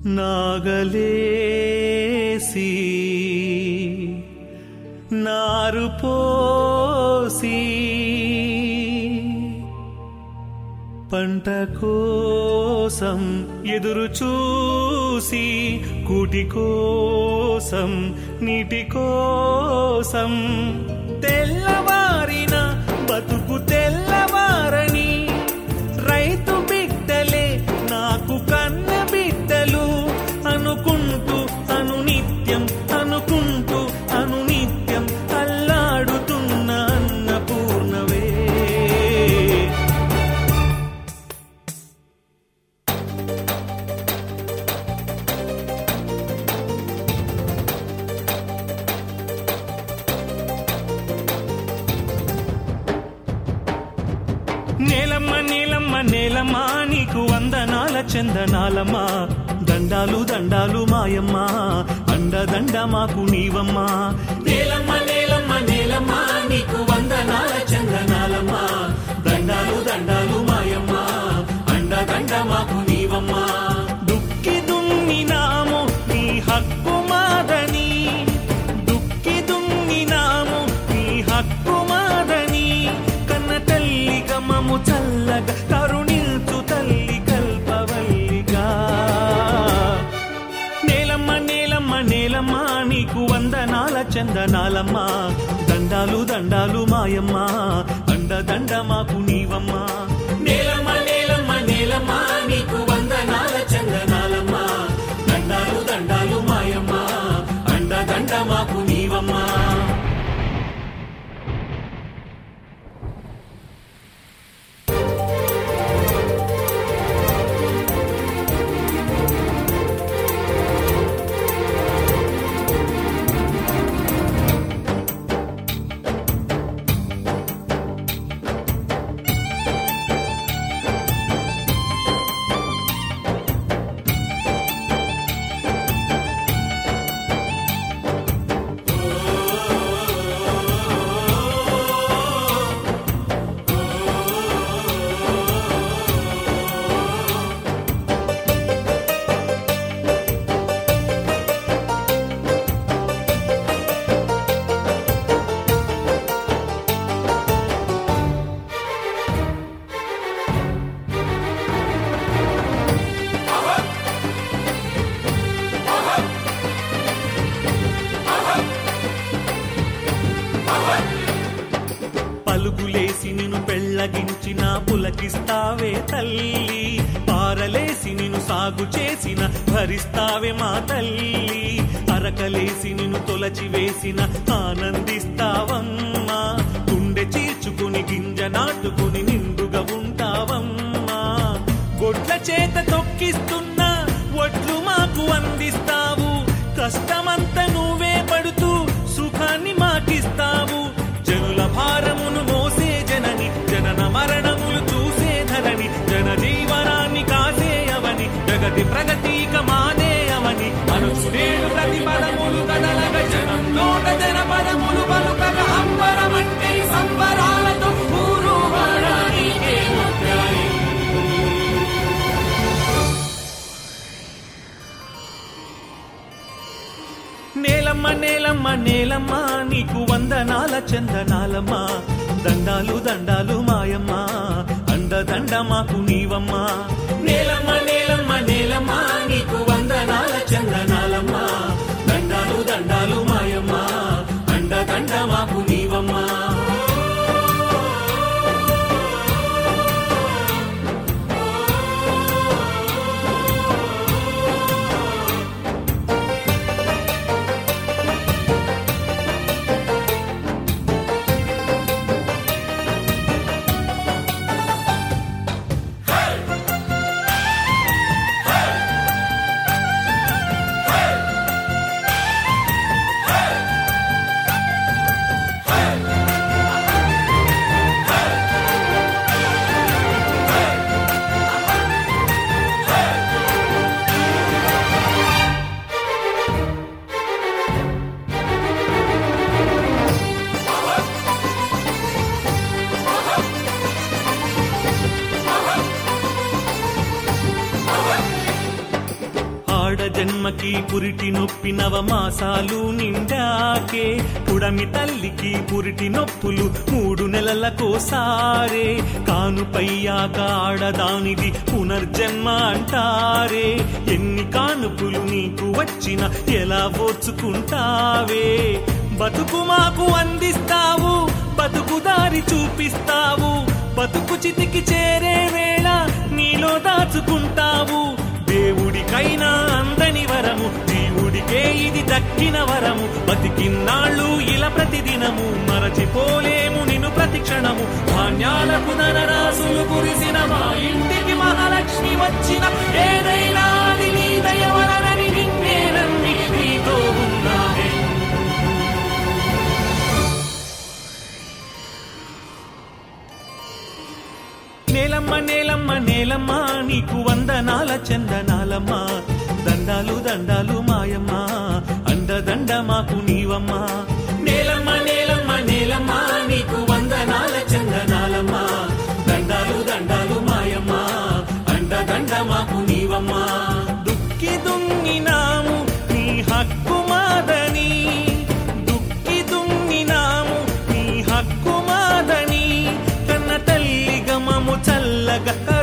నాగలేసి నారు పోసి పంట కోసం ఎదురు చూసి కూటి కోసం నీటి కోసం తెల్లవారిన బతుకు తెల్లవారని రైతు బిడ్డలే నాకు కన్న బిడ్డలు అనుకుంటూ అనునిత్యం అనుకుంటూ అనునిత్యం అల్లాడుతున్న అన్నపూర్ణవే. నేలమ్మ నేలమ్మ నేలమ్మ నీకు వందనాల చందనాలమ్మ, దండాలు దండాలు మాయమ్మ, అండదండ మాకు నీవమ్మ. నేలమ్మ నేలమ్మ నేలమ్మ నీకు వందనాల చందనాలమ్మ, దండాలు దండాలు మాయమ్మ, అండదండ మాకు నీవమ్మ. దుక్కి దున్నినాము నీ హక్కు మాదని, దుక్కి దున్నినాము నీ హక్కు మాదని, కన్న తల్లి గమము చల్లగా కరుణించు తల్లి కల్పవల్లిగా. నేలమ్మ నేలమ్మ నేలమ్మ నీకు వందనాల చందనాలమ్మ, దండాలు దండాలు మాయమ్మ, అండదండ మాకు నీవమ్మ. నేలమ్మ నేలమ్మ నేలమ్మ నీకు వందనాల చందనాలమ్మ, దండాలు దండాలు మాయమ్మ, అండదండ మాకు నీవమ్మ. పలుగులేసి నిన్ను పెళ్ళగించిన పులకిస్తావే తల్లి, పారలేసి నిన్ను సాగు చేసిన భరిస్తావే మా తల్లి, అరకలేసి నిన్ను తొలచి వేసిన ఆనందిస్తావమ్మా, గుండె చీల్చుకుని గింజ నాటుకుని నిండుగా ఉంటావమ్మా. గొడ్ల చేత తొక్కిస్తున్న ఒడ్లు మాకు అందిస్తావు, కష్టమంతా నువ్వే పడుతూ సుఖాన్ని మాకిస్తావు. జనుల భారమును మోసే జనని, జనన మరణములు చూసే ధరని, జన జీవనాన్ని కాసేయవని, జగతి ప్రగతిక మానేయవని, అనుసుడేడు ప్రతి పదములు కదలగ జనంలోట జన పదములు పలుకగ అంబరమంటే సంబరాలతో ఊరు వాడానికే ముత్యాయి. నేలమ్మ నేలమ్మ నేలమ్మ నీకు వందనాల చందనాలమ్మ, దండాలు దండాలు మాయమ్మ, అండదండ మాకు నీవమ్మ. నేలమ్మ నేలమ్మ నేలమ్మ నీకు వందనాల చందనాలమ్మ, దండాలు దండాలు మాయమ్మ, అండదండ మాకు నీవమ్మ. ఆడ జన్మకి పురిటి నొప్పి నవమాసాలు నిండాకే పుడమి తల్లికి పురిటి నొప్పులు 3 నెలలకోసారే కానుపయ్యాక ఆడదానిది పునర్జన్మ అంటారే ఎన్ని కానుపులు నీకు వచ్చిన ఎలా ఓర్చుకుంటావే బతుకు మాకు అందిస్తావు బతుకు దారి చూపిస్తావు బతుకు చితికి చేరే వేళ నీలో దాచుకుంటావు దేవుడికైనా అందని వరము జీవుడికే ఇది దక్కిన వరము బతికిన్నాళ్ళు ఇలా ప్రతిదినము మరచిపోలేము నిన్ను ప్రతి క్షణము ధాన్యాలకు ధనరాశులు కురిసిన మా ఇంటికి మహాలక్ష్మి వచ్చిన ఏదైనా అది నీ దయ వలనని నిన్నే నమ్మి నీతో ఉన్నానే నేలమ్మ నేలమ్మ నేలమ్మ నీకు వందనాల చందనాలమ్మ దండాలు దండాలు మాయమ్మ అండదండ మాకు నీవమ్మ నేలమ్మ నేలమ్మ నేలమ్మ నీకు వందనాల చందనాలమ్మ దండాలు దండాలు మాయమ్మ అండదండ మాకు నీవమ్మ దుక్కి దున్నినాము నీ హక్కు మాదని దుక్కి దున్నినాము నీ హక్కు మాదని కన్న తల్లి గమము చల్లగా